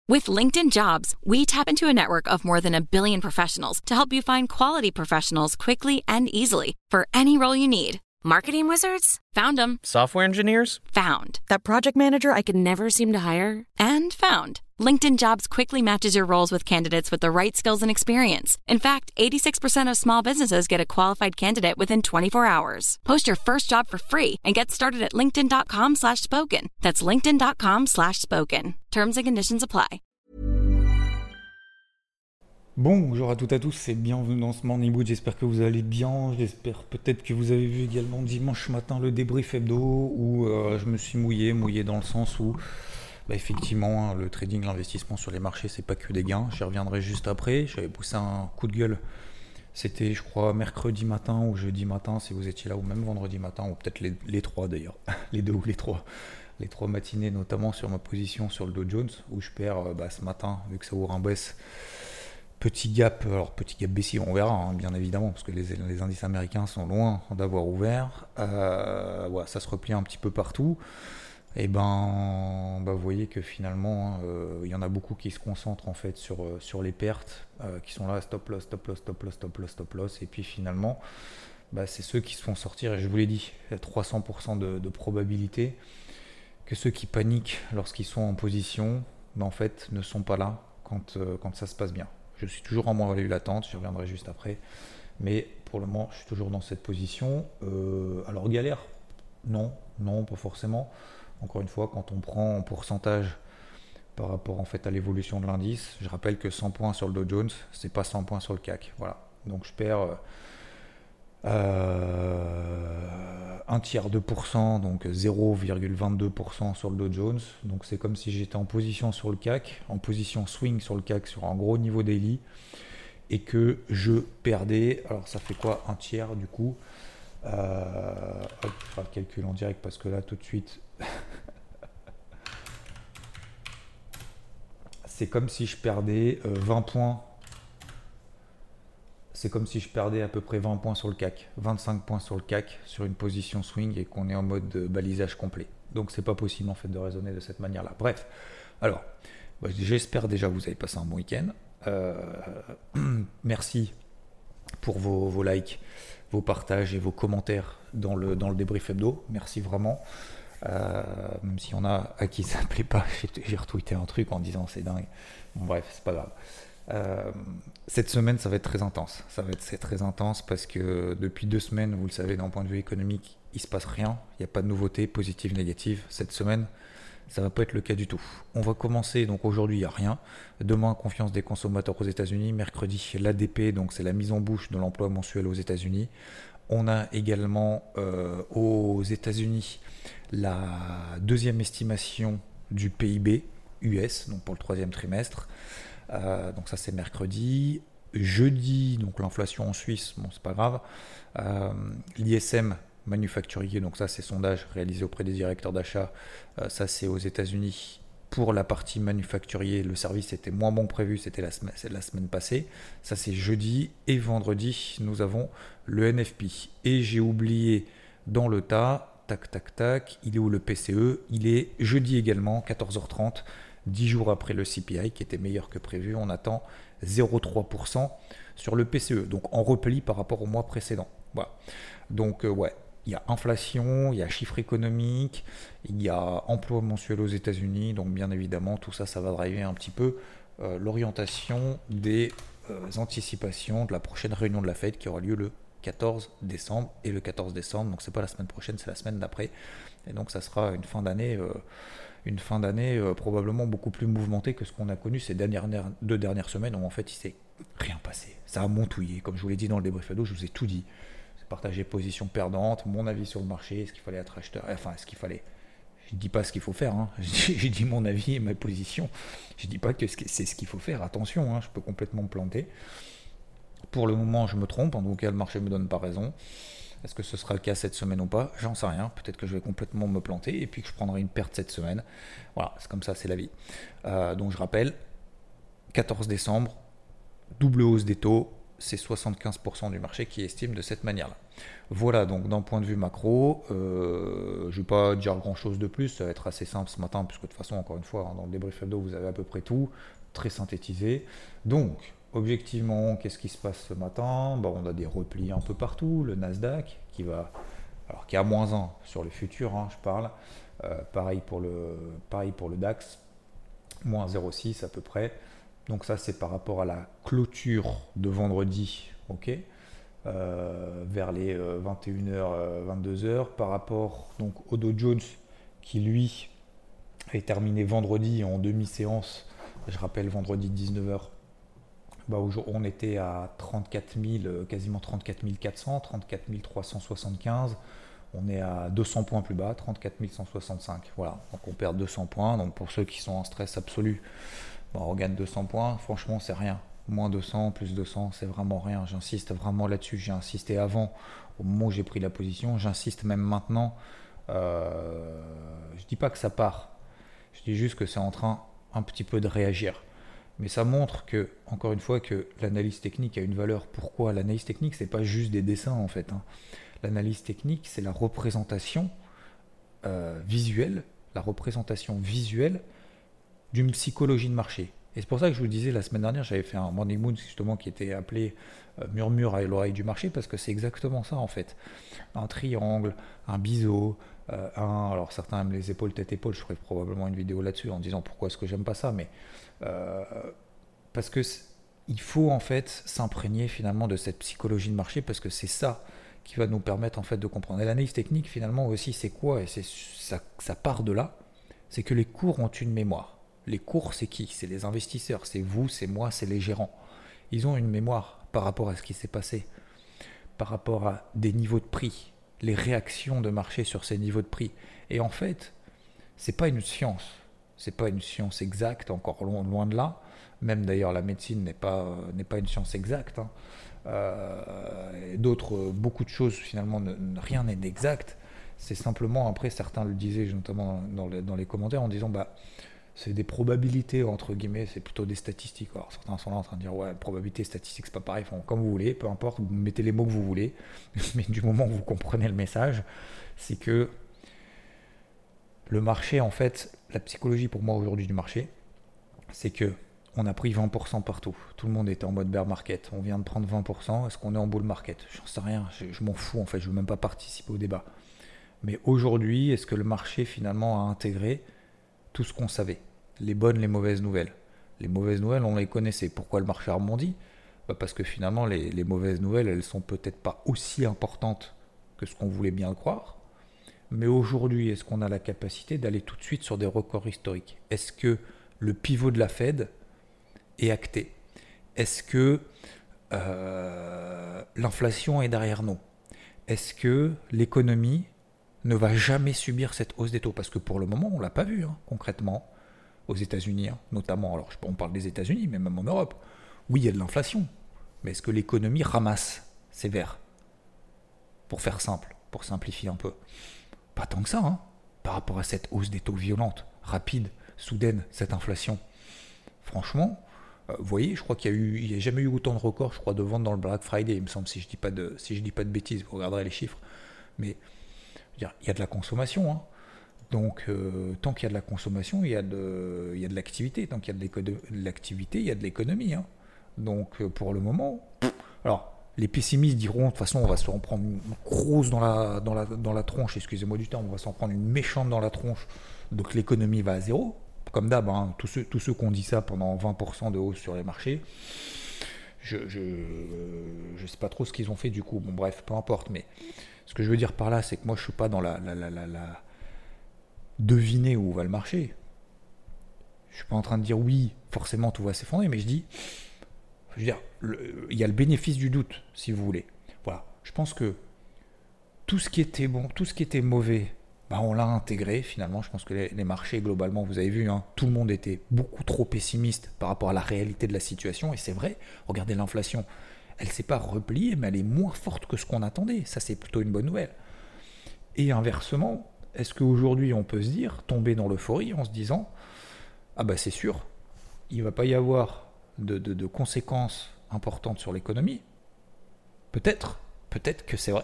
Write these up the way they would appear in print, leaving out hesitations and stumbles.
With LinkedIn Jobs, we tap into a network of more than 1 billion professionals to help you find quality professionals quickly and easily for any role you need. Marketing wizards? Found them. Software engineers? Found. That project manager I could never seem to hire? And found. LinkedIn Jobs quickly matches your roles with candidates with the right skills and experience. In fact, 86% of small businesses get a qualified candidate within 24 hours. Post your first job for free and get started at linkedin.com/spoken. That's linkedin.com/spoken. Terms and conditions apply. Bonjour à toutes et à tous et bienvenue dans ce Morning Boot, j'espère que vous allez bien, j'espère peut-être que vous avez vu également dimanche matin le débrief hebdo où je me suis mouillé dans le sens où effectivement le trading, l'investissement sur les marchés c'est pas que des gains, j'y reviendrai juste après, j'avais poussé un coup de gueule, c'était je crois mercredi matin ou jeudi matin si vous étiez là ou même vendredi matin ou peut-être les trois d'ailleurs, les deux ou les trois matinées notamment sur ma position sur le Dow Jones où je perds ce matin vu que ça ouvre en baisse. Petit gap baissier, on verra bien évidemment, parce que les indices américains sont loin d'avoir ouvert. Ça se replie un petit peu partout. Et vous voyez que finalement, il y en a beaucoup qui se concentrent en fait sur les pertes, qui sont là, stop loss. Et puis finalement, c'est ceux qui se font sortir. Et je vous l'ai dit, il y a 300% de probabilité que ceux qui paniquent lorsqu'ils sont en position, en fait, ne sont pas là quand ça se passe bien. Je suis toujours en moins-value latente, j'y reviendrai juste après. Mais pour le moment, je suis toujours dans cette position. Alors galère ? Non, pas forcément. Encore une fois, quand on prend en pourcentage par rapport en fait à l'évolution de l'indice, je rappelle que 100 points sur le Dow Jones, c'est pas 100 points sur le CAC. Voilà. Donc je perds un tiers de pourcent, donc 0,22% sur le Dow Jones. Donc c'est comme si j'étais en position sur le CAC, en position swing sur le CAC sur un gros niveau daily et que je perdais, alors ça fait quoi un tiers du coup je vais faire le calcul en direct parce que là tout de suite c'est comme si je perdais 20 points. C'est comme si je perdais à peu près 20 points sur le CAC, 25 points sur le CAC sur une position swing et qu'on est en mode balisage complet. Donc c'est pas possible en fait de raisonner de cette manière-là. Bref, alors j'espère déjà que vous avez passé un bon week-end. Merci pour vos likes, vos partages et vos commentaires dans le débrief hebdo. Merci vraiment. Même s'il y en a à qui ça ne plaît pas, j'ai retweeté un truc en disant c'est dingue. Bon, bref, c'est pas grave. Cette semaine ça va être très intense. C'est très intense parce que depuis 2 semaines, vous le savez, d'un point de vue économique, il se passe rien. Il n'y a pas de nouveautés positives, négatives. Cette semaine, ça va pas être le cas du tout. On va commencer, donc aujourd'hui il n'y a rien. Demain, confiance des consommateurs aux États-Unis. Mercredi, l'ADP, donc c'est la mise en bouche de l'emploi mensuel aux États-Unis. On a également aux États-Unis la deuxième estimation du PIB US, donc pour le 3e trimestre. Donc ça c'est mercredi. Jeudi, donc l'inflation en Suisse, bon c'est pas grave. L'ISM manufacturier, donc ça c'est sondage réalisé auprès des directeurs d'achat, ça c'est aux États-Unis. Pour la partie manufacturier, le service était moins bon que prévu, c'est la semaine passée. Ça c'est jeudi. Et vendredi, nous avons le NFP. Et j'ai oublié dans le tas, tac, il est où le PCE ? Il est jeudi également, 14h30. 10 jours après le CPI qui était meilleur que prévu, on attend 0,3% sur le PCE, donc en repli par rapport au mois précédent. Voilà. Donc il y a inflation, il y a chiffres économiques, il y a emploi mensuel aux États-Unis, donc bien évidemment tout ça, ça va driver un petit peu l'orientation des anticipations de la prochaine réunion de la Fed qui aura lieu le 14 décembre. Et le 14 décembre, donc c'est pas la semaine prochaine, c'est la semaine d'après. Et donc ça sera une fin d'année probablement beaucoup plus mouvementée que ce qu'on a connu ces 2 dernières semaines où en fait il s'est rien passé. Ça a montouillé, comme je vous l'ai dit dans le débrief ado, je vous ai tout dit. J'ai partagé position perdante, mon avis sur le marché, est-ce qu'il fallait être acheteur, je ne dis pas ce qu'il faut faire, hein. J'ai dit mon avis et ma position. Je ne dis pas que c'est ce qu'il faut faire, attention, hein, je peux complètement me planter. Pour le moment, je me trompe, en tout cas, le marché ne me donne pas raison. Est-ce que ce sera le cas cette semaine ou pas ? J'en sais rien. Peut-être que je vais complètement me planter et puis que je prendrai une perte cette semaine. Voilà, c'est comme ça, c'est la vie. Donc, je rappelle, 14 décembre, double hausse des taux, c'est 75% du marché qui estime de cette manière-là. Voilà, donc d'un point de vue macro, je ne vais pas dire grand chose de plus, ça va être assez simple ce matin, puisque de toute façon, encore une fois, dans le débrief hebdo, vous avez à peu près tout, très synthétisé. Donc, objectivement, qu'est-ce qui se passe ce matin? On a des replis un peu partout, le Nasdaq qui est à -1 sur le futur, je parle. Pareil pour le DAX, -0,6 à peu près. Donc ça, c'est par rapport à la clôture de vendredi, ok, vers les 21h, 22h, par rapport donc au Dow Jones qui lui est terminé vendredi en demi-séance. Je rappelle, vendredi 19h, on était à 34 000, quasiment 34 400, 34 375. On est à 200 points plus bas, 34 165. Voilà, donc on perd 200 points. Donc pour ceux qui sont en stress absolu, on regagne 200 points. Franchement, c'est rien. Moins 200, plus 200, c'est vraiment rien. J'insiste vraiment là-dessus. J'ai insisté avant, au moment où j'ai pris la position. J'insiste même maintenant. Je dis pas que ça part. Je dis juste que c'est en train un petit peu de réagir. Mais ça montre que, encore une fois, que l'analyse technique a une valeur. Pourquoi? L'analyse technique, c'est pas juste des dessins en fait. L'analyse technique, c'est la représentation visuelle, d'une psychologie de marché. Et c'est pour ça que je vous disais la semaine dernière, j'avais fait un Morning Moon justement qui était appelé Murmure à l'oreille du marché, parce que c'est exactement ça en fait. Un triangle, un biseau, alors certains aiment les épaules, tête-épaule, je ferai probablement une vidéo là-dessus en disant pourquoi est-ce que j'aime pas ça, mais parce que il faut en fait s'imprégner finalement de cette psychologie de marché, parce que c'est ça qui va nous permettre en fait de comprendre. Et l'analyse technique finalement aussi, c'est quoi? Et ça part de là, c'est que les cours ont une mémoire. Les cours, c'est qui? C'est les investisseurs, c'est vous, c'est moi, c'est les gérants. Ils ont une mémoire par rapport à ce qui s'est passé, par rapport à des niveaux de prix, les réactions de marché sur ces niveaux de prix. Et en fait, c'est pas une science exacte, encore loin de là. Même d'ailleurs, la médecine n'est pas une science exacte. Beaucoup de choses finalement, rien n'est exact. C'est simplement, après certains le disaient notamment dans les commentaires en disant c'est des probabilités entre guillemets, c'est plutôt des statistiques. Alors certains sont là en train de dire ouais, probabilité, statistique, c'est pas pareil. Enfin, comme vous voulez, peu importe, vous mettez les mots que vous voulez, mais du moment où vous comprenez le message, c'est que le marché, en fait, la psychologie pour moi aujourd'hui du marché, c'est que on a pris 20% partout. Tout le monde était en mode bear market. On vient de prendre 20%. Est-ce qu'on est en bull market? J'en sais rien. Je m'en fous en fait. Je ne veux même pas participer au débat. Mais aujourd'hui, est-ce que le marché finalement a intégré tout ce qu'on savait? Les bonnes, les mauvaises nouvelles. Les mauvaises nouvelles, on les connaissait. Pourquoi le marché a rebondi? Parce que finalement, les mauvaises nouvelles, elles sont peut-être pas aussi importantes que ce qu'on voulait bien le croire. Mais aujourd'hui, est-ce qu'on a la capacité d'aller tout de suite sur des records historiques? Est-ce que le pivot de la Fed est acté? Est-ce que l'inflation est derrière nous? Est-ce que l'économie ne va jamais subir cette hausse des taux? Parce que pour le moment, on ne l'a pas vu concrètement aux États-Unis, notamment. Alors, on parle des États-Unis, mais même en Europe. Oui, il y a de l'inflation. Mais est-ce que l'économie ramasse ses verres? Pour faire simple, pour simplifier un peu. Pas tant que ça, par rapport à cette hausse des taux violente, rapide, soudaine, cette inflation. Franchement, vous voyez, je crois qu'il n'y a jamais eu autant de records, je crois, de ventes dans le Black Friday, il me semble, si je dis pas de bêtises, vous regarderez les chiffres. Mais il y a de la consommation. Donc, tant qu'il y a de la consommation, il y a de l'activité. Tant qu'il y a de l'activité, il y a de l'économie. Donc, pour le moment, alors, les pessimistes diront, de toute façon, on va s'en prendre une grosse dans la tronche, excusez-moi du terme, on va s'en prendre une méchante dans la tronche, donc l'économie va à zéro. Comme d'hab, tous ceux qui ont dit ça pendant 20% de hausse sur les marchés, je sais pas trop ce qu'ils ont fait du coup, bon bref, peu importe, mais ce que je veux dire par là, c'est que moi je suis pas dans la deviner où va le marché. Je suis pas en train de dire oui, forcément tout va s'effondrer, mais je veux dire, il y a le bénéfice du doute, si vous voulez. Voilà, je pense que tout ce qui était bon, tout ce qui était mauvais, on l'a intégré finalement. Je pense que les marchés, globalement, vous avez vu, tout le monde était beaucoup trop pessimiste par rapport à la réalité de la situation. Et c'est vrai, regardez l'inflation, elle ne s'est pas repliée, mais elle est moins forte que ce qu'on attendait. Ça, c'est plutôt une bonne nouvelle. Et inversement, est-ce qu'aujourd'hui, on peut se dire, tomber dans l'euphorie en se disant, c'est sûr, il ne va pas y avoir de conséquences importantes sur l'économie? Peut-être, Peut-être que c'est vrai,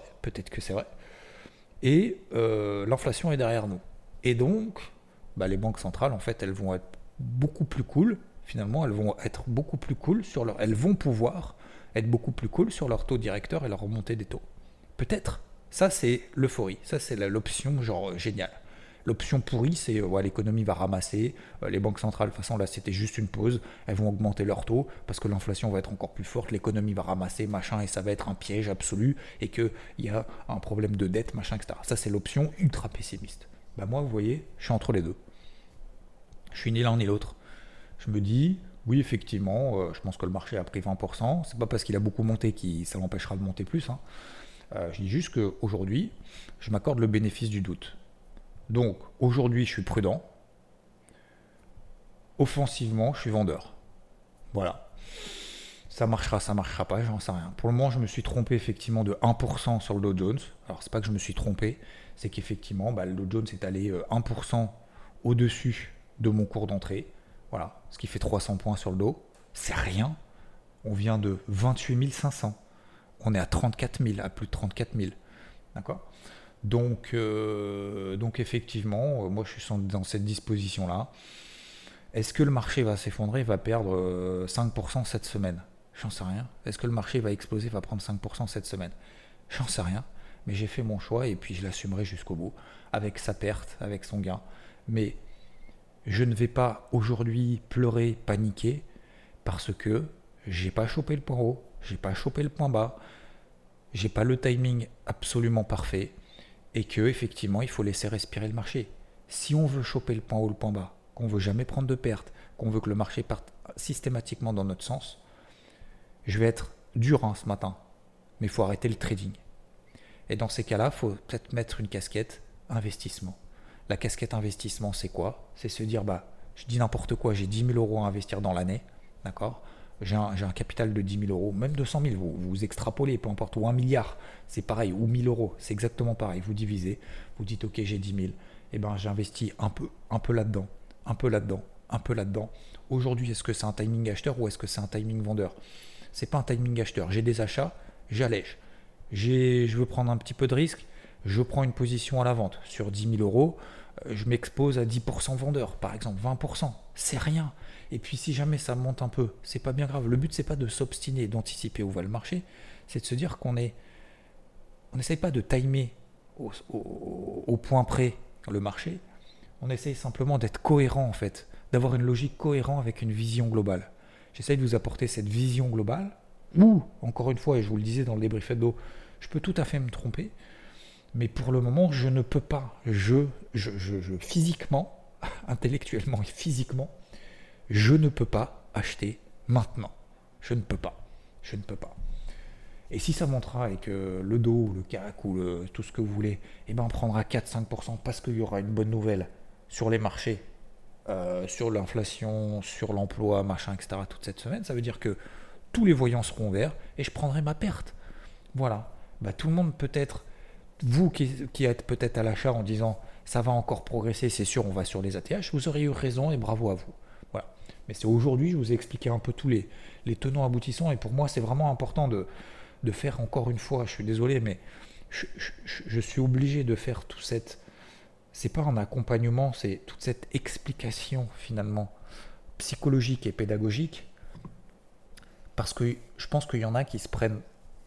Et l'inflation est derrière nous. Et donc, les banques centrales, en fait, elles vont être beaucoup plus cool. Finalement, elles vont être beaucoup plus cool elles vont pouvoir être beaucoup plus cool sur leur taux directeur et leur remontée des taux. Peut-être. Ça, c'est l'euphorie. Ça, c'est l'option genre géniale. L'option pourrie, c'est l'économie va ramasser, les banques centrales, de toute façon là c'était juste une pause, elles vont augmenter leur taux parce que l'inflation va être encore plus forte, l'économie va ramasser, machin, et ça va être un piège absolu et qu'il y a un problème de dette, machin, etc. Ça c'est l'option ultra pessimiste. Moi, vous voyez, je suis entre les deux. Je suis ni l'un ni l'autre. Je me dis, oui effectivement, je pense que le marché a pris 20%, c'est pas parce qu'il a beaucoup monté que ça l'empêchera de monter plus. Je dis juste qu'aujourd'hui, je m'accorde le bénéfice du doute. Donc, aujourd'hui, je suis prudent. Offensivement, je suis vendeur. Voilà. Ça marchera pas, j'en sais rien. Pour le moment, je me suis trompé effectivement de 1% sur le Dow Jones. Alors, c'est pas que je me suis trompé, c'est qu'effectivement, le Dow Jones est allé 1% au-dessus de mon cours d'entrée. Voilà. Ce qui fait 300 points sur le Dow. C'est rien. On vient de 28 500. On est à 34 000, à plus de 34 000. D'accord ? Donc effectivement, moi je suis dans cette disposition-là. Est-ce que le marché va s'effondrer, va perdre 5% cette semaine ? J'en sais rien. Est-ce que le marché va exploser, va prendre 5% cette semaine ? J'en sais rien. Mais j'ai fait mon choix et puis je l'assumerai jusqu'au bout, avec sa perte, avec son gain. Mais je ne vais pas aujourd'hui pleurer, paniquer, parce que j'ai pas chopé le point haut, j'ai pas chopé le point bas, j'ai pas le timing absolument parfait. Et que effectivement, il faut laisser respirer le marché. Si on veut choper le point haut, le point bas, qu'on veut jamais prendre de perte, qu'on veut que le marché parte systématiquement dans notre sens, je vais être dur ce matin, mais il faut arrêter le trading. Et dans ces cas-là, il faut peut-être mettre une casquette investissement. La casquette investissement, c'est quoi ? C'est se dire, je dis n'importe quoi, j'ai 10 000 euros à investir dans l'année, d'accord ? J'ai un capital de 10 000 euros, même 200 000, vous extrapolez, peu importe, ou 1 milliard, c'est pareil, ou 1 000 euros, c'est exactement pareil. Vous divisez, vous dites, ok, j'ai 10 000, et j'investis un peu là-dedans, un peu là-dedans, un peu là-dedans. Aujourd'hui, est-ce que c'est un timing acheteur ou est-ce que c'est un timing vendeur ? C'est pas un timing acheteur. J'ai des achats, j'allège. Je veux prendre un petit peu de risque, je prends une position à la vente. Sur 10 000 euros, je m'expose à 10% vendeur, par exemple, 20%, c'est rien. Et puis si jamais ça monte un peu, c'est pas bien grave. Le but c'est pas de s'obstiner, d'anticiper où va le marché, c'est de se dire qu'on n'essaye pas de timer au point près le marché. On essaye simplement d'être cohérent en fait, d'avoir une logique cohérente avec une vision globale. J'essaye de vous apporter cette vision globale. Ou encore une fois, et je vous le disais dans le débrief hebdo, je peux tout à fait me tromper, mais pour le moment je ne peux pas. Je physiquement, intellectuellement et physiquement, je ne peux pas acheter maintenant. Je ne peux pas. Et si ça montera et que le Dow, le CAC ou tout ce que vous voulez, on prendra 4-5% parce qu'il y aura une bonne nouvelle sur les marchés, sur l'inflation, sur l'emploi, machin, etc. toute cette semaine, ça veut dire que tous les voyants seront verts et je prendrai ma perte. Voilà. Tout le monde peut-être, vous qui êtes peut-être à l'achat en disant ça va encore progresser, c'est sûr, on va sur les ATH, vous auriez eu raison et bravo à vous. Voilà. Mais c'est aujourd'hui, je vous ai expliqué un peu tous les tenants aboutissants et pour moi, c'est vraiment important de faire encore une fois, je suis désolé, mais je suis obligé de faire tout cette... C'est pas un accompagnement, c'est toute cette explication finalement psychologique et pédagogique parce que je pense qu'il y en a qui se prennent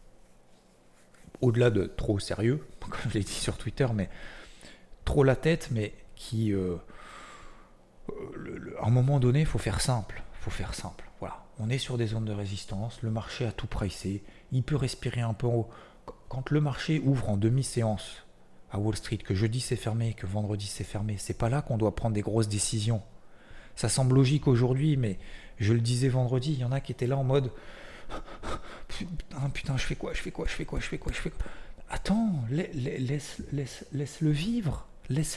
au-delà de trop au sérieux, comme je l'ai dit sur Twitter, mais trop la tête, mais qui... à un moment donné, il faut faire simple. Voilà. On est sur des zones de résistance, le marché a tout pricé, il peut respirer un peu en haut. Quand le marché ouvre en demi-séance à Wall Street, que jeudi c'est fermé, que vendredi c'est fermé, c'est pas là qu'on doit prendre des grosses décisions. Ça semble logique aujourd'hui, mais je le disais vendredi, il y en a qui étaient là en mode putain, je fais quoi. Attends, laisse-le vivre.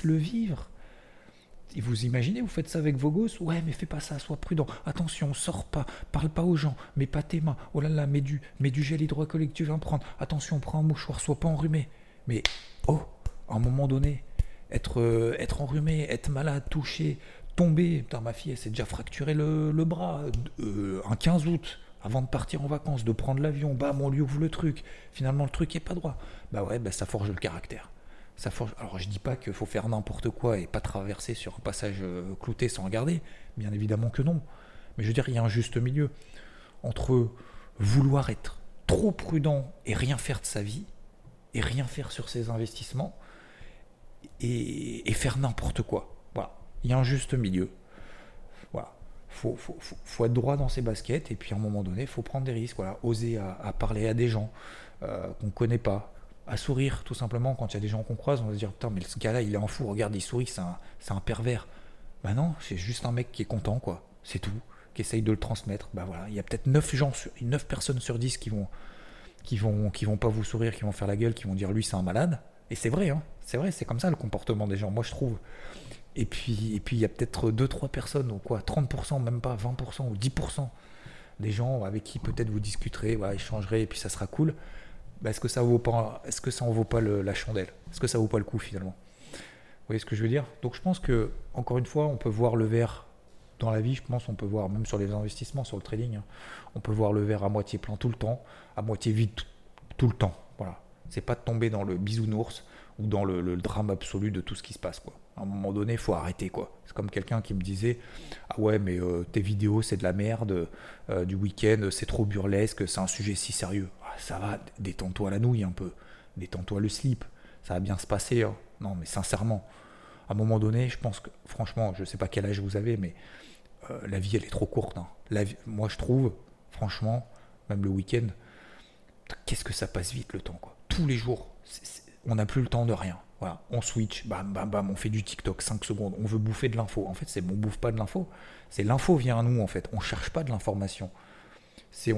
Et vous imaginez, vous faites ça avec vos gosses ? Ouais, mais fais pas ça, sois prudent. Attention, sors pas, parle pas aux gens, mets pas tes mains. Oh là là, mets du gel hydroalcoolique, tu vas en prendre. Attention, prends un mouchoir, sois pas enrhumé. Mais à un moment donné, être enrhumé, être malade, touché, tomber. Putain, ma fille, elle s'est déjà fracturé le bras un 15 août. avant de partir en vacances, de prendre l'avion, bam, on lui ouvre le truc. Finalement, le truc n'est pas droit. Bah ouais, bah ça forge le caractère. Ça forge... Alors, je dis pas qu'il faut faire n'importe quoi et pas traverser sur un passage clouté sans regarder. Bien évidemment que non. Mais je veux dire, il y a un juste milieu entre vouloir être trop prudent et rien faire de sa vie, et rien faire sur ses investissements, et faire n'importe quoi. Voilà. Il y a un juste milieu. Voilà. Faut être droit dans ses baskets, et puis à un moment donné, il faut prendre des risques. Voilà. Oser à parler à des gens qu'on ne connaît pas, à sourire tout simplement. Quand il y a des gens qu'on croise, on va se dire putain, mais ce gars-là, il est en fou, regarde, il sourit, c'est un pervers. Bah non, c'est juste un mec qui est content, quoi. C'est tout. Qui essaye de le transmettre. Bah voilà, il y a peut-être 9 personnes sur 10 qui vont pas vous sourire, qui vont faire la gueule, qui vont dire lui c'est un malade. Et c'est vrai, hein. C'est vrai, c'est comme ça le comportement des gens, moi je trouve. Et puis il y a peut-être 2-3 personnes, ou quoi, 30%, même pas 20% ou 10% des gens avec qui peut-être vous discuterez, voilà, échangerez, et puis ça sera cool. Bah, est-ce que ça en vaut pas la chandelle? Est-ce que ça vaut pas le coup finalement? Vous voyez ce que je veux dire? Donc je pense que, encore une fois, on peut voir le verre dans la vie, je pense, on peut voir, même sur les investissements, sur le trading, hein, on peut voir le verre à moitié plein tout le temps, à moitié vide tout le temps. Voilà. C'est pas de tomber dans le bisounours ou dans le drame absolu de tout ce qui se passe, quoi. À un moment donné, il faut arrêter, quoi. C'est comme quelqu'un qui me disait ah ouais, mais tes vidéos, c'est de la merde, du week-end, c'est trop burlesque, c'est un sujet si sérieux. Ah, ça va, détends-toi la nouille un peu, détends-toi le slip, ça va bien se passer, hein. Non, mais sincèrement, à un moment donné, je pense que, franchement, je sais pas quel âge vous avez, mais la vie elle est trop courte, hein. Moi je trouve, franchement, même le week-end, qu'est-ce que ça passe vite le temps, quoi. Tous les jours, on n'a plus le temps de rien. Voilà, on switch, bam bam bam, on fait du TikTok 5 secondes, on veut bouffer de l'info. En fait, on bouffe pas de l'info, c'est l'info vient à nous en fait. On cherche pas de l'information. C'est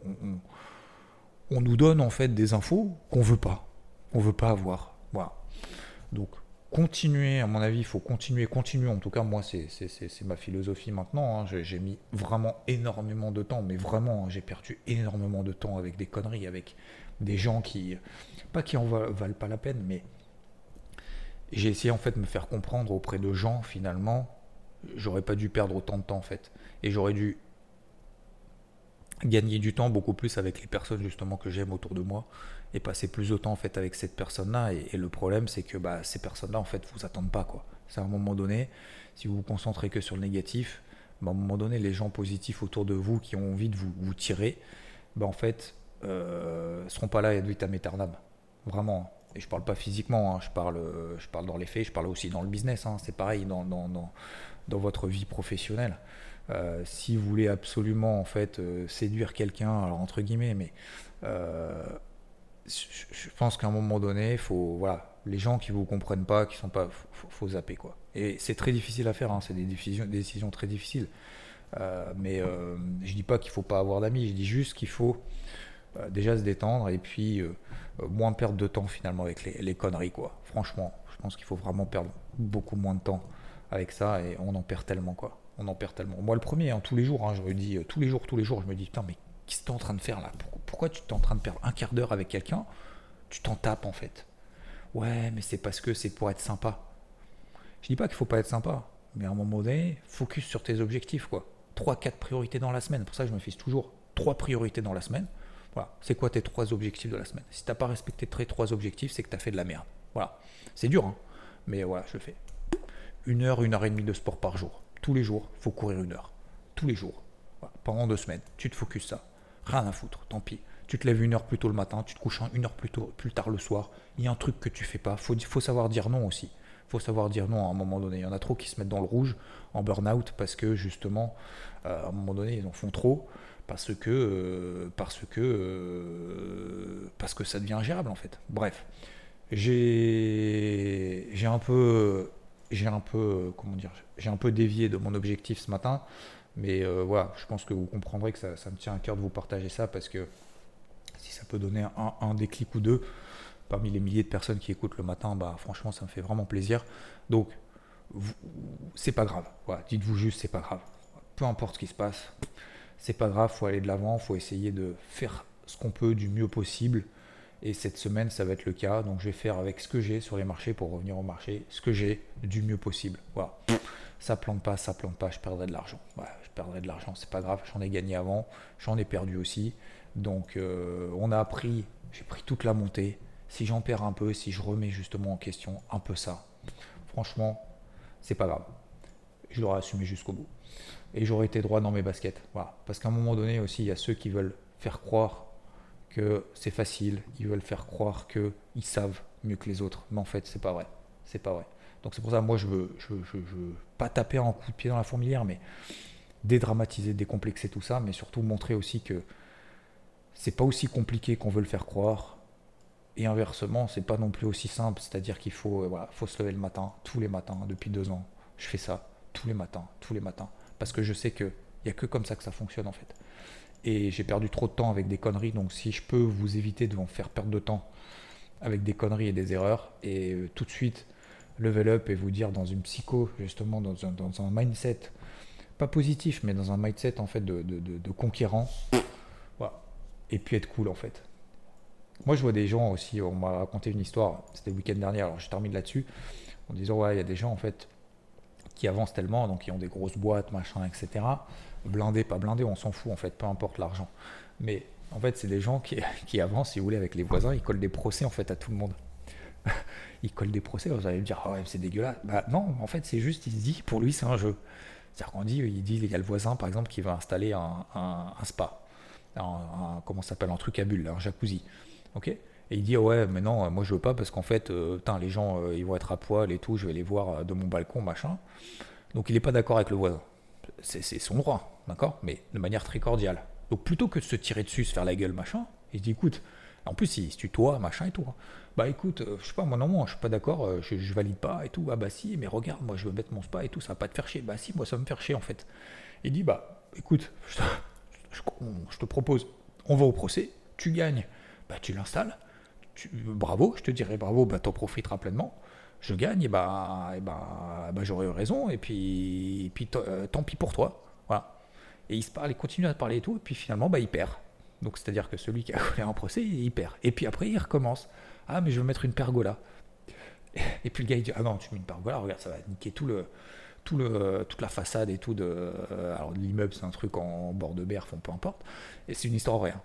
on nous donne en fait des infos qu'on veut pas avoir. Voilà. Donc continuer, à mon avis, il faut continuer. En tout cas, moi, c'est ma philosophie maintenant, hein. J'ai mis vraiment énormément de temps, mais vraiment, hein, j'ai perdu énormément de temps avec des conneries, avec des gens pas qui en valent pas la peine, mais j'ai essayé en fait de me faire comprendre auprès de gens, finalement, j'aurais pas dû perdre autant de temps en fait. Et j'aurais dû gagner du temps beaucoup plus avec les personnes justement que j'aime autour de moi et passer plus de temps en fait avec cette personne-là. Et le problème, c'est que ces personnes-là en fait vous attendent pas, quoi. C'est à un moment donné, si vous vous concentrez que sur le négatif, à un moment donné, les gens positifs autour de vous qui ont envie de vous tirer, en fait, seront pas là et ad vitam aeternam. Vraiment. Et je parle pas physiquement, hein, je parle dans les faits, je parle aussi dans le business, hein. C'est pareil dans votre vie professionnelle. Si vous voulez absolument en fait séduire quelqu'un, alors entre guillemets, mais je pense qu'à un moment donné, voilà, les gens qui vous comprennent pas, qui sont pas, faut zapper, quoi. Et c'est très difficile à faire, hein, c'est des décisions très difficiles. Mais je dis pas qu'il faut pas avoir d'amis, je dis juste qu'il faut déjà se détendre et puis moins perdre de temps finalement avec les conneries, quoi. Franchement, je pense qu'il faut vraiment perdre beaucoup moins de temps avec ça et on en perd tellement, quoi. On en perd tellement. Moi le premier, hein, tous les jours, hein, je me dis tous les jours, je me dis putain, mais qu'est-ce que tu es en train de faire là? Pourquoi tu es en train de perdre un quart d'heure avec quelqu'un? Tu t'en tapes en fait. Ouais, mais c'est parce que c'est pour être sympa. Je dis pas qu'il faut pas être sympa, mais à un moment donné, focus sur tes objectifs, quoi. 3-4 priorités dans la semaine. Pour ça, je me fixe toujours 3 priorités dans la semaine. Voilà. C'est quoi tes 3 objectifs de la semaine? Si tu n'as pas respecté tes 3 objectifs, c'est que tu as fait de la merde. Voilà. C'est dur, hein, mais voilà, je le fais. 1 heure et demie de sport par jour. Tous les jours, il faut courir 1 heure. Tous les jours. Voilà. Pendant 2 semaines, tu te focuses ça. Rien à foutre, tant pis. Tu te lèves 1 heure plus tôt le matin, tu te couches 1 heure plus tard le soir. Il y a un truc que tu fais pas. Faut savoir dire non aussi. Faut savoir dire non à un moment donné. Il y en a trop qui se mettent dans le rouge, en burn-out, parce que justement, à un moment donné, ils en font trop, parce que ça devient ingérable en fait. Bref, j'ai un peu dévié de mon objectif ce matin, mais voilà, je pense que vous comprendrez que ça me tient à cœur de vous partager ça, parce que si ça peut donner un déclic ou deux parmi les milliers de personnes qui écoutent le matin, franchement ça me fait vraiment plaisir. Donc c'est pas grave, voilà, dites-vous juste c'est pas grave, peu importe ce qui se passe, c'est pas grave, faut aller de l'avant, faut essayer de faire ce qu'on peut du mieux possible, et cette semaine ça va être le cas. Donc je vais faire avec ce que j'ai sur les marchés, pour revenir au marché, ce que j'ai du mieux possible. Voilà, ça plante pas, je perdrai de l'argent. Ouais, je perdrai de l'argent, c'est pas grave, j'en ai gagné avant, j'en ai perdu aussi. Donc on a appris, j'ai pris toute la montée. Si j'en perds un peu, si je remets justement en question un peu ça, franchement, c'est pas grave. Je l'aurais assumé jusqu'au bout. Et j'aurais été droit dans mes baskets. Voilà. Parce qu'à un moment donné aussi, il y a ceux qui veulent faire croire que c'est facile, ils veulent faire croire qu'ils savent mieux que les autres. Mais en fait, c'est pas vrai. C'est pas vrai. Donc c'est pour ça, moi, je veux pas taper un coup de pied dans la fourmilière, mais dédramatiser, décomplexer tout ça, mais surtout montrer aussi que c'est pas aussi compliqué qu'on veut le faire croire. Et inversement, c'est pas non plus aussi simple. C'est-à-dire qu'il faut, faut se lever le matin, tous les matins, depuis 2 ans. Je fais ça tous les matins, tous les matins. Parce que je sais qu'il n'y a que comme ça que ça fonctionne en fait. Et j'ai perdu trop de temps avec des conneries, donc si je peux vous éviter de vous faire perdre de temps avec des conneries et des erreurs, et tout de suite level up et vous dire dans une psycho, justement dans un mindset, pas positif, mais dans un mindset en fait de conquérant, voilà. Et puis être cool en fait. Moi je vois des gens aussi, on m'a raconté une histoire, c'était le week-end dernier, alors je termine là-dessus, en disant ouais, il y a des gens en fait qui avancent tellement, donc qui ont des grosses boîtes, machin, etc. Blindés, pas blindés, on s'en fout en fait, peu importe l'argent. Mais en fait, c'est des gens qui avancent, si vous voulez, avec les voisins, ils collent des procès en fait à tout le monde. Ils collent des procès, vous allez me dire, oh, ouais, c'est dégueulasse. Bah non, en fait, c'est juste, il se dit, pour lui, c'est un jeu. C'est-à-dire qu'on dit, il y a le voisin, par exemple, qui va installer un spa, comment ça s'appelle, un truc à bulles, un jacuzzi. Ok. Et il dit, ouais, mais non, moi je veux pas parce qu'en fait, les gens, ils vont être à poil et tout, je vais les voir de mon balcon, machin. Donc il n'est pas d'accord avec le voisin. C'est son droit, d'accord, mais de manière très cordiale. Donc plutôt que de se tirer dessus, se faire la gueule, machin, il se dit, écoute, en plus il se tutoie, machin et tout. Bah écoute, je sais pas, moi non, moi je suis pas d'accord, je valide pas et tout. Ah bah si, mais regarde, moi je veux mettre mon spa et tout, ça va pas te faire chier. Bah si, moi ça va me faire chier en fait. Il dit, bah écoute, je te propose, on va au procès, tu gagnes, bah tu l'installes, bravo, je te dirais bravo, bah t'en profiteras pleinement. Je gagne, et j'aurais eu raison, et puis tant pis pour toi. Voilà. Et il continue à parler et tout, et puis finalement, bah, il perd. Donc c'est-à-dire que celui qui a collé un procès, il perd. Et puis après, il recommence. Ah, mais je veux mettre une pergola. Et puis le gars, il dit, ah non, tu mets une pergola, regarde, ça va niquer toute la façade et tout alors l'immeuble, c'est un truc en bord de mer, peu importe. Et c'est une histoire vraie. Hein.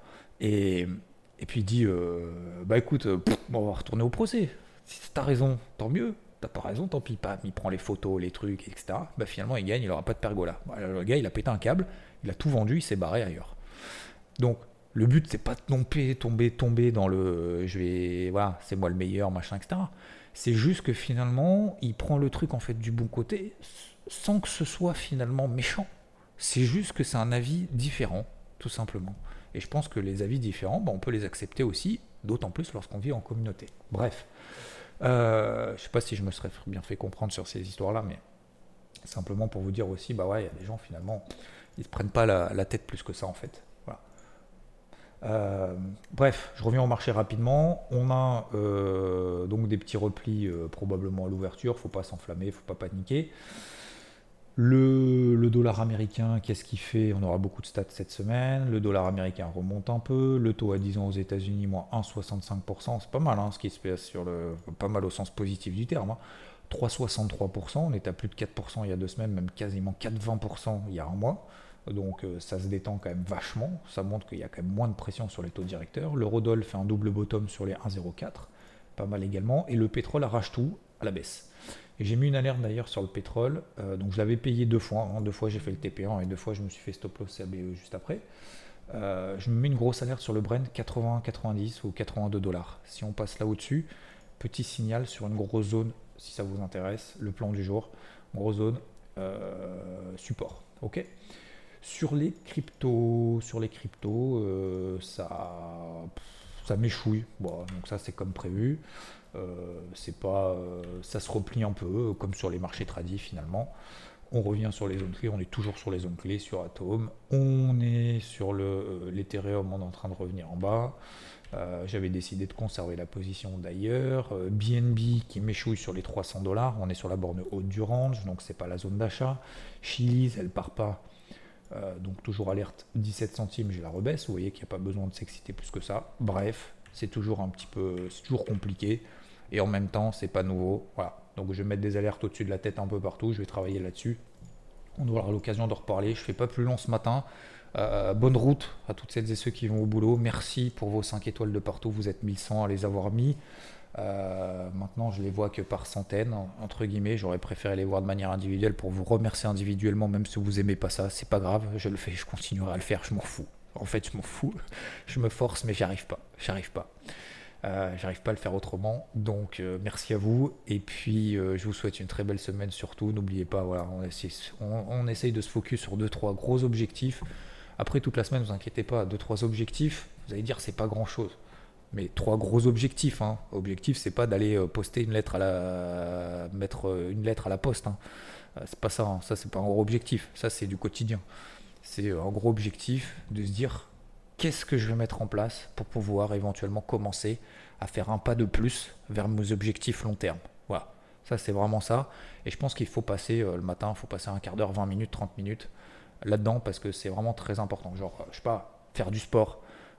Et puis il dit, bah écoute, on va retourner au procès. Si t'as raison, tant mieux. T'as pas raison, tant pis. Pas. Il prend les photos, les trucs, etc. Bah finalement, il gagne, il aura pas de pergola. Bah, le gars, il a pété un câble, il a tout vendu, il s'est barré ailleurs. Donc, le but, c'est pas de tomber dans le, voilà, c'est moi le meilleur, machin, etc. C'est juste que finalement, il prend le truc en fait du bon côté, sans que ce soit finalement méchant. C'est juste que c'est un avis différent, tout simplement. Et je pense que les avis différents, bah, on peut les accepter aussi, d'autant plus lorsqu'on vit en communauté. Bref, je ne sais pas si je me serais bien fait comprendre sur ces histoires-là, mais simplement pour vous dire aussi, bah ouais, il y a des gens finalement, ils ne se prennent pas la tête plus que ça en fait. Voilà. Bref, je reviens au marché rapidement. On a donc des petits replis probablement à l'ouverture, faut pas s'enflammer, faut pas paniquer. Le dollar américain, qu'est-ce qu'il fait? On aura beaucoup de stats cette semaine. Le dollar américain remonte un peu. Le taux à 10 ans aux États-Unis, moins 1,65%. C'est pas mal ce qui se passe pas mal au sens positif du terme. 3,63%. On est à plus de 4% il y a 2 semaines, même quasiment 4,20% il y a un mois. Donc ça se détend quand même vachement. Ça montre qu'il y a quand même moins de pression sur les taux directeurs. L'eurodoll fait un double bottom sur les 1,04. Pas mal également. Et le pétrole arrache tout à la baisse. Et j'ai mis une alerte d'ailleurs sur le pétrole, donc je l'avais payé 2 fois, 2 fois j'ai fait le TP1 et 2 fois je me suis fait stop loss CABE juste après. Je me mets une grosse alerte sur le Brent, 80, 90 ou 82 dollars. Si on passe là au-dessus, petit signal sur une grosse zone, si ça vous intéresse, le plan du jour, grosse zone, support. Ok. Sur les cryptos, ça m'échouille. Bon, donc ça c'est comme prévu. C'est pas, ça se replie un peu comme sur les marchés tradis finalement. On revient sur les zones clés, on est toujours sur les zones clés sur Atom. On est sur l'Ethereum, on est en train de revenir en bas. J'avais décidé de conserver la position d'ailleurs. BNB qui m'échouille sur les 300 dollars, on est sur la borne haute du range, donc c'est pas la zone d'achat. Chiliz, elle part pas. Donc toujours alerte 17 centimes, je la rebaisse. Vous voyez qu'il n'y a pas besoin de s'exciter plus que ça. Bref, c'est toujours un petit peu, c'est toujours compliqué. Et en même temps, c'est pas nouveau. Voilà. Donc je vais mettre des alertes au-dessus de la tête un peu partout, je vais travailler là-dessus. On aura l'occasion d'en reparler. Je ne fais pas plus long ce matin. Bonne route à toutes celles et ceux qui vont au boulot. Merci pour vos 5 étoiles de partout. Vous êtes 1100 à les avoir mis. Maintenant, je les vois que par centaines, entre guillemets. J'aurais préféré les voir de manière individuelle pour vous remercier individuellement, même si vous aimez pas ça. C'est pas grave, je le fais, je continuerai à le faire. Je m'en fous. En fait, je m'en fous. Je me force, mais j'arrive pas. J'arrive pas à le faire autrement. Donc, merci à vous. Et puis, je vous souhaite une très belle semaine surtout. N'oubliez pas, voilà, on essaye de se focus sur 2-3 gros objectifs. Après, toute la semaine, ne vous inquiétez pas, 2-3 objectifs. Vous allez dire, c'est pas grand-chose. Mais 3 gros objectifs. Objectif, c'est pas d'aller poster mettre une lettre à la poste. C'est pas ça. Ça, c'est pas un gros objectif. Ça, c'est du quotidien. C'est un gros objectif de se dire qu'est-ce que je vais mettre en place pour pouvoir éventuellement commencer à faire un pas de plus vers mes objectifs long terme. Voilà. Ça, c'est vraiment ça. Et je pense qu'il faut passer le matin, il faut passer un quart d'heure, 20 minutes, 30 minutes là-dedans parce que c'est vraiment très important. Genre, je sais pas, faire du sport.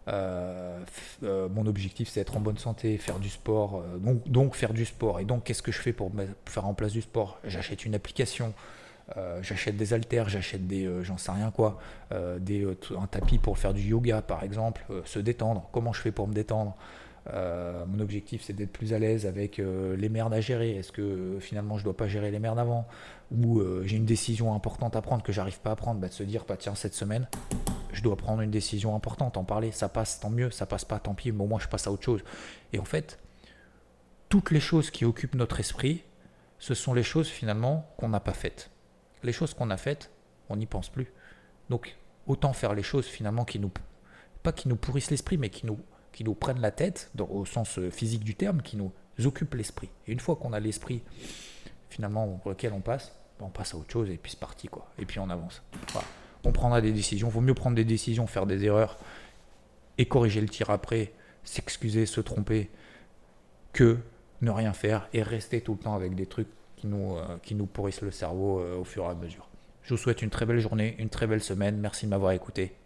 Mon objectif c'est être en bonne santé, faire du sport, donc faire du sport. Et donc qu'est-ce que je fais pour faire en place du sport? J'achète une application, j'achète des haltères, j'achète j'en sais rien quoi, un tapis pour faire du yoga par exemple, se détendre. Comment je fais pour me détendre? Mon objectif c'est d'être plus à l'aise avec les merdes à gérer. Est-ce que finalement je dois pas gérer les merdes avant, ou j'ai une décision importante à prendre que j'arrive pas à prendre, de se dire tiens, cette semaine je dois prendre une décision importante, en parler, ça passe tant mieux, ça passe pas tant pis, mais au moins je passe à autre chose. Et en fait, toutes les choses qui occupent notre esprit, ce sont les choses finalement qu'on n'a pas faites. Les choses qu'on a faites, on n'y pense plus. Donc autant faire les choses finalement pas qui nous pourrissent l'esprit, mais qui nous prennent la tête, au sens physique du terme, qui nous occupent l'esprit. Et une fois qu'on a l'esprit finalement pour lequel on passe à autre chose et puis c'est parti quoi. Et puis on avance. Voilà. On prendra des décisions. Vaut mieux prendre des décisions, faire des erreurs et corriger le tir après, s'excuser, se tromper, que ne rien faire et rester tout le temps avec des trucs qui nous pourrissent le cerveau au fur et à mesure. Je vous souhaite une très belle journée, une très belle semaine. Merci de m'avoir écouté.